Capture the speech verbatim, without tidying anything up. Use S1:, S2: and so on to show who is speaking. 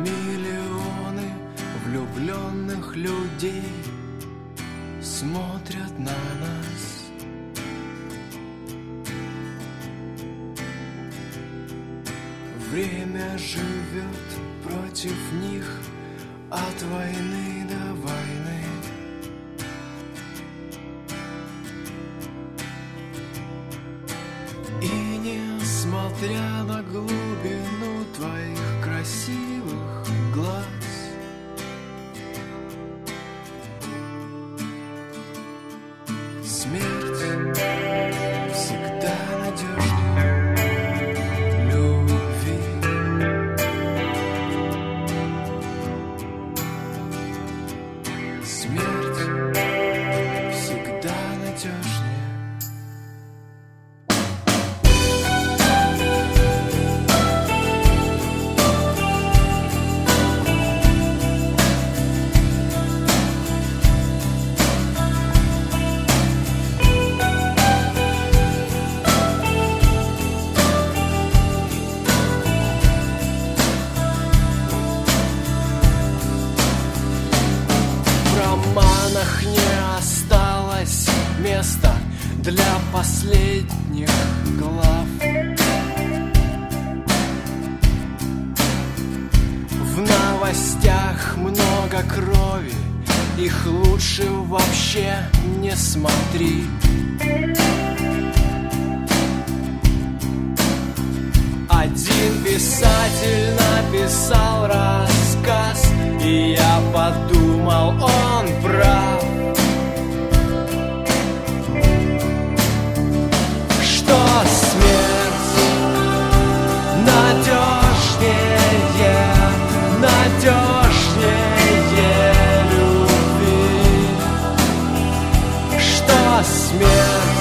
S1: Миллионы влюбленных людей смотрят на нас. Время живет против них от войны до войны. И несмотря на глубину твоих красивых глаз, смерть всегда надежнее любви. Смерть всегда надежнее. Не осталось места для последних глав. В новостях много крови, их лучше вообще не смотри. Один писатель написал рассказ, и я подумал, он прав, что смерть надежнее, надежнее любви, что смерть